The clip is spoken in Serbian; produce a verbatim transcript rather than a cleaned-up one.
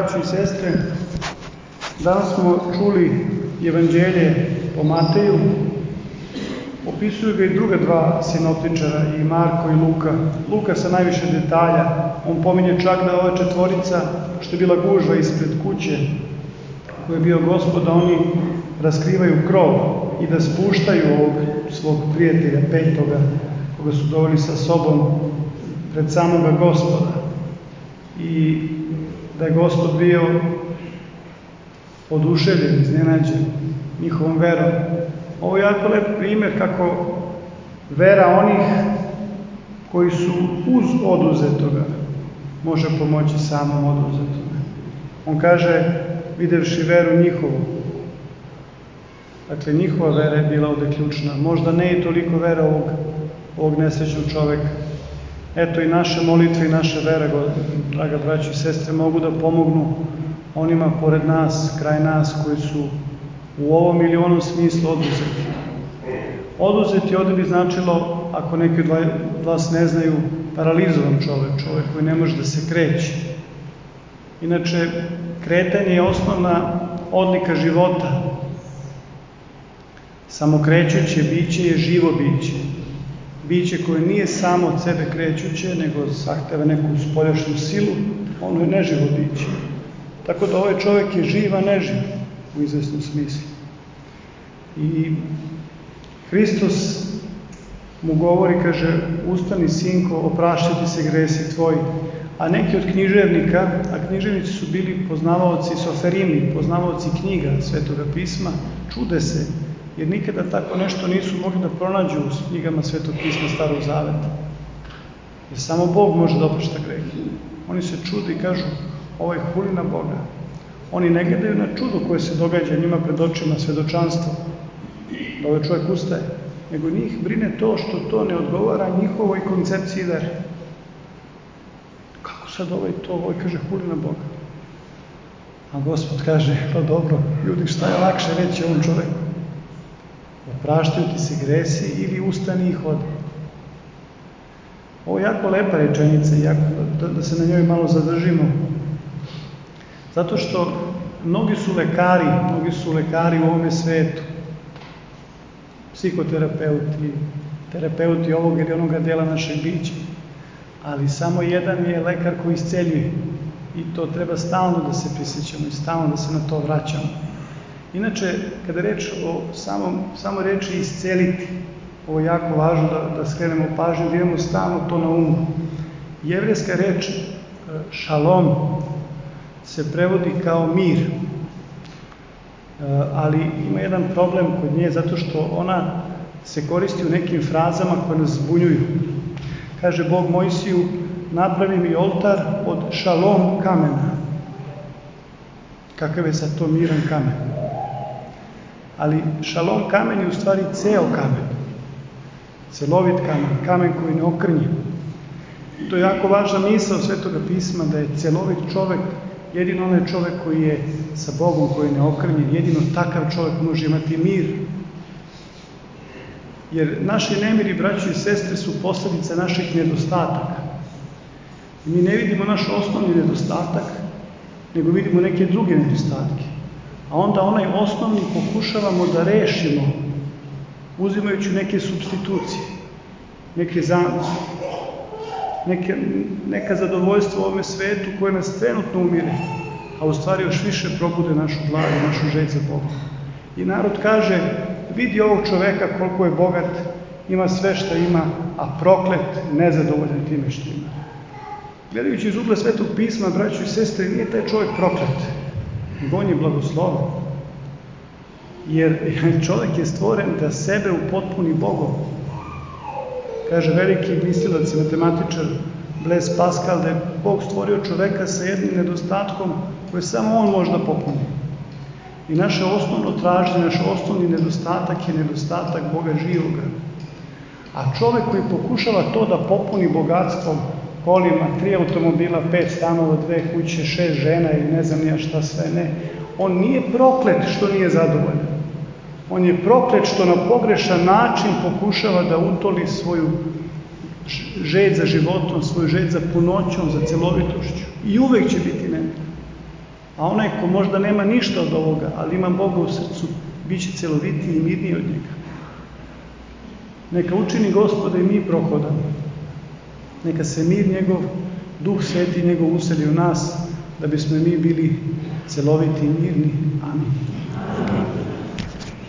braćo i sestre, danas smo čuli Evanđelje po Mateju, opisuju ga i druga dva sinoptičara, i Marko i Luka. Luka sa najviše detalja, on pominje čak da ova četvorica, što je bila gužva ispred kuće, koji je bio Gospod, da oni raskrivaju krov i da spuštaju ovog svog prijatelja petoga, koga su doveli sa sobom pred samoga Gospoda. I da je Gospod bio oduševljen, iznenađen njihovom verom. Ovo je jako lep primjer kako vera onih koji su uz oduzetoga može pomoći samom oduzetome. On kaže, videvši veru njihovu. Dakle, njihova vera je bila ovde ključna. Možda ne i toliko vera ovog, ovog nesrećnog čoveka. Eto i naše molitve i naša vera, draga braći i sestre, mogu da pomognu onima pored nas, kraj nas, koji su u ovom ili onom smislu oduzeti. Oduzeti ovde bi značilo, ako neki od vas ne znaju, paralizovan čovek, čovek koji ne može da se kreće. Inače, kretanje je osnovna odlika života. Samokrećuće biće je živo biće. Biće koje nije samo od sebe krećuće, nego zahteva neku spoljašnju silu, ono je neživo biće. Tako da ovaj čovjek je živ, a neživ u izvesnom smislu. I Hristos mu govori, kaže, ustani sinko, oprašćati se gresi tvoji. A neki od književnika, a književnici su bili poznavaoci soferimi, poznavaoci knjiga Svetoga pisma, čude se, jer nikada tako nešto nisu mogli da pronađu u knjigama Svetog pisma Starog zaveta. Jer samo Bog može da oprašta grehe. Oni se čude i kažu, ovo je hulina Boga. Oni ne gledaju na čudo koje se događa njima pred očima, svedočanstvo, da ovaj čovjek ustaje, nego njih brine to što to ne odgovara njihovoj koncepciji vere. Kako sad ovaj to, ovaj kaže hulina Boga? A Gospod kaže, pa dobro, ljudi, šta je lakše reći ovom čoveku? Opraštaju ti se gresi ili ustani i hodi. Ovo je jako lepa rečenica, jako, da, da se na njoj malo zadržimo. Zato što mnogi su lekari, mnogi su lekari u ovome svetu. Psihoterapeuti, terapeuti ovog ili onoga dela našeg bića. Ali samo jedan je lekar koji isceljuje. I to treba stalno da se prisjećamo i stalno da se na to vraćamo. Inače, kada je reč o samom, samo reči isceliti, ovo je jako važno da, da skrenemo pažnju, da imamo stalno to na umu. Jevrejska reč šalom se prevodi kao mir, ali ima jedan problem kod nje, zato što ona se koristi u nekim frazama koje nas zbunjuju. Kaže Bog Mojsiju, napravi mi oltar od šalom kamena. Kakav je sad to miran kamen? Ali šalom kamen je u stvari ceo kamen. Celovit kamen, kamen koji ne okrnje. To je jako važna misao Svetoga pisma, da je celovit čovek jedino onaj čovek koji je sa Bogom, koji je neokrnjen, jedino takav čovek može imati mir. Jer naši nemiri, braći i sestre, su posledica naših nedostataka. I mi ne vidimo naš osnovni nedostatak, nego vidimo neke druge nedostatke. A onda onaj osnovni pokušavamo da rešimo, uzimajući neke substitucije, neke zamene, neke, neka zadovoljstva u ovome svetu koje nas trenutno umire, a u stvari još više probude našu glavu, našu želj za Bogom. I narod kaže, vidi ovog čoveka koliko je bogat, ima sve što ima, a proklet, nezadovoljan time što ima. Gledajući iz ugla Svetog pisma, braćo i sestre, nije taj čovjek proklet, nego on je blagosloven. Jer čovjek je stvoren da sebe upotpuni Bogom. Kaže veliki mislilac i matematičar Blaise Pascal da je Bog stvorio čoveka sa jednim nedostatkom koje samo on može da popuni. I naše osnovno traženje, naš osnovni nedostatak je nedostatak Boga živoga. A čovek koji pokušava to da popuni bogatstvom, kolima, tri automobila, pet stanova, dve kuće, šest žena ili ne znam nija šta sve, ne. On nije proklet što nije zadovoljan. On je proklet što na pogrešan način pokušava da utoli svoju želj za životom, svoju želj za punoćom, za celovitošću. I uvek će biti nemir. A onaj ko možda nema ništa od ovoga, ali ima Boga u srcu, bit će celovitiji i mirniji od njega. Neka učini Gospoda i mi prohodamo. Neka se mir njegov, Duh Sveti njegov useli u nas, da bismo mi bili celoviti i mirni. Amin.